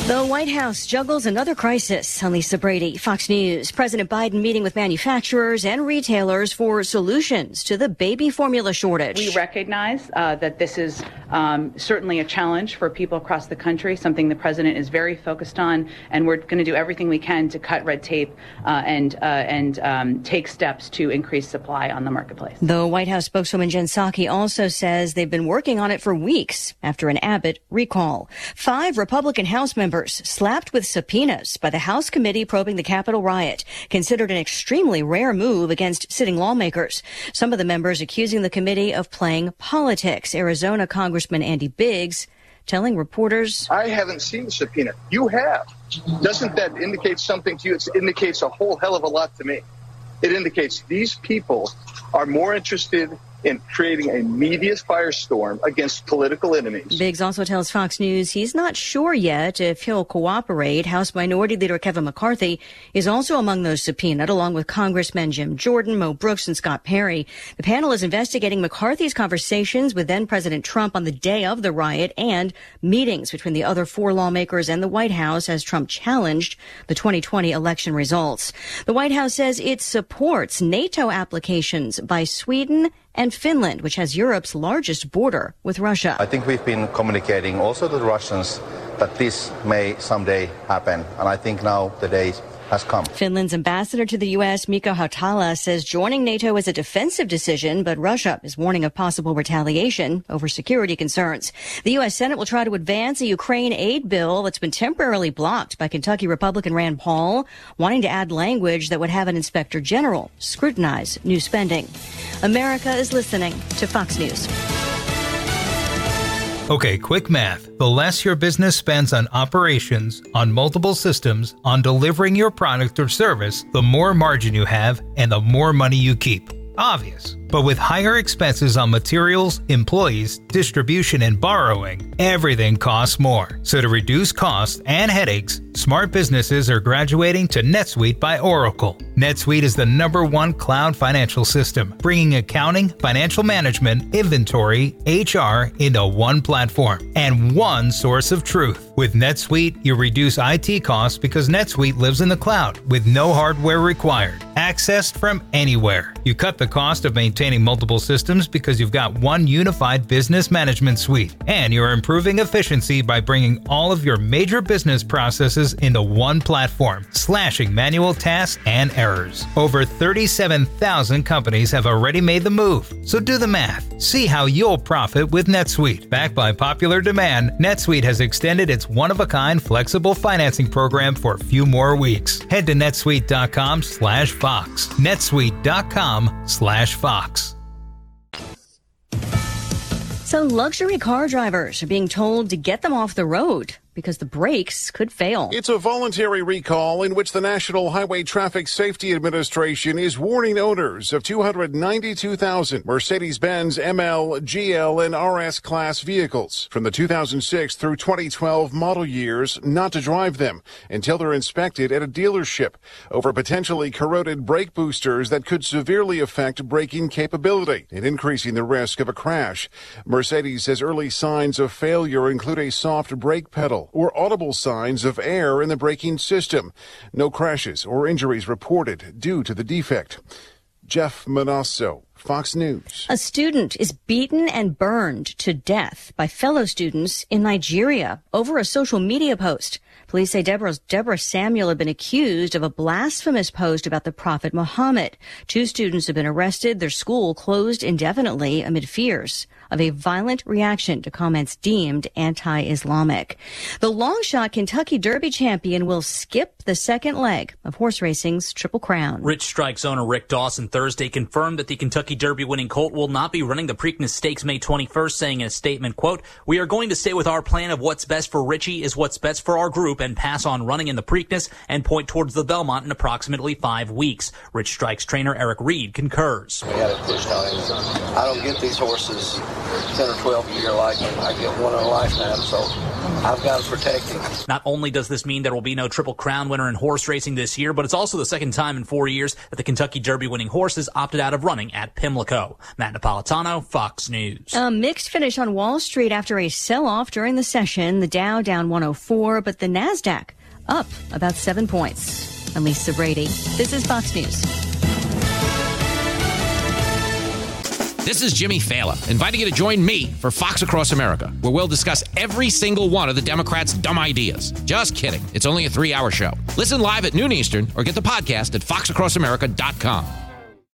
The White House juggles another crisis. I'm Lisa Brady, Fox News. President Biden meeting with manufacturers and retailers for solutions to the baby formula shortage. We recognize that this is certainly a challenge for people across the country, something the president is very focused on, and we're going to do everything we can to cut red tape and take steps to increase supply on the marketplace. The White House spokeswoman Jen Psaki also says they've been working on it for weeks after an Abbott recall. 5 Republican House members slapped with subpoenas by the House committee probing the Capitol riot, considered an extremely rare move against sitting lawmakers. Some of the members accusing the committee of playing politics. Arizona Congressman Andy Biggs telling reporters, I haven't seen the subpoena. You have. Doesn't that indicate something to you? It indicates a whole hell of a lot to me. It indicates these people are more interested in creating a media firestorm against political enemies. Biggs also tells Fox News he's not sure yet if he'll cooperate. House Minority Leader Kevin McCarthy is also among those subpoenaed, along with Congressmen Jim Jordan, Mo Brooks, and Scott Perry. The panel is investigating McCarthy's conversations with then-President Trump on the day of the riot and meetings between the other 4 lawmakers and the White House as Trump challenged the 2020 election results. The White House says it supports NATO applications by Sweden and Finland, which has Europe's largest border with Russia. I think we've been communicating also to the Russians that this may someday happen, and I think now the day has come. Finland's ambassador to the U.S., Mikko Hautala, says joining NATO is a defensive decision, but Russia is warning of possible retaliation over security concerns. The U.S. Senate will try to advance a Ukraine aid bill that's been temporarily blocked by Kentucky Republican Rand Paul, wanting to add language that would have an inspector general scrutinize new spending. America is listening to Fox News. Okay, quick math. The less your business spends on operations, on multiple systems, on delivering your product or service, the more margin you have and the more money you keep. Obvious. But with higher expenses on materials, employees, distribution, and borrowing, everything costs more. So to reduce costs and headaches, smart businesses are graduating to NetSuite by Oracle. NetSuite is the #1 cloud financial system, bringing accounting, financial management, inventory, HR into one platform and one source of truth. With NetSuite, you reduce IT costs because NetSuite lives in the cloud with no hardware required, accessed from anywhere. You cut the cost of maintaining multiple systems because you've got one unified business management suite, and you're improving efficiency by bringing all of your major business processes into one platform, slashing manual tasks and errors. Over 37,000 companies have already made the move, so do the math. See how you'll profit with NetSuite. Backed by popular demand, NetSuite has extended its one-of-a-kind flexible financing program for a few more weeks. Head to netsuite.com/Fox. netsuite.com/Fox. So luxury car drivers are being told to get them off the road because the brakes could fail. It's a voluntary recall in which the National Highway Traffic Safety Administration is warning owners of 292,000 Mercedes-Benz ML, GL, and RS class vehicles from the 2006 through 2012 model years not to drive them until they're inspected at a dealership over potentially corroded brake boosters that could severely affect braking capability and increasing the risk of a crash. Mercedes says early signs of failure include a soft brake pedal or audible signs of air in the braking system. No crashes or injuries reported due to the defect. Jeff Manasso, Fox News. A student is beaten and burned to death by fellow students in Nigeria over a social media post. Police say Deborah Samuel had been accused of a blasphemous post about the Prophet Muhammad. 2 students have been arrested. Their school closed indefinitely amid fears of a violent reaction to comments deemed anti-Islamic. The long-shot Kentucky Derby champion will skip the second leg of horse racing's Triple Crown. Rich Strike's owner Rick Dawson Thursday confirmed that the Kentucky Derby winning colt will not be running the Preakness Stakes May 21st, saying in a statement, quote, "We are going to stay with our plan of what's best for Richie is what's best for our group and pass on running in the Preakness and point towards the Belmont in approximately 5 weeks." Rich Strike's trainer Eric Reed concurs. We had it pushed on him. I don't get these horses 10 or 12 a year like him. I get one in a lifetime, so I've got to protect him. Not only does this mean there will be no Triple Crown winner in horse racing this year, but it's also the second time in 4 years that the Kentucky Derby winning horses opted out of running at Pimlico. Matt Napolitano, Fox News. A mixed finish on Wall Street after a sell-off during the session. The Dow down 104, but the NASDAQ up about 7 points. I'm Lisa Brady. This is Fox News. This is Jimmy Fallon, inviting you to join me for Fox Across America, where we'll discuss every single one of the Democrats' dumb ideas. Just kidding. It's only a 3-hour show. Listen live at noon Eastern or get the podcast at foxacrossamerica.com.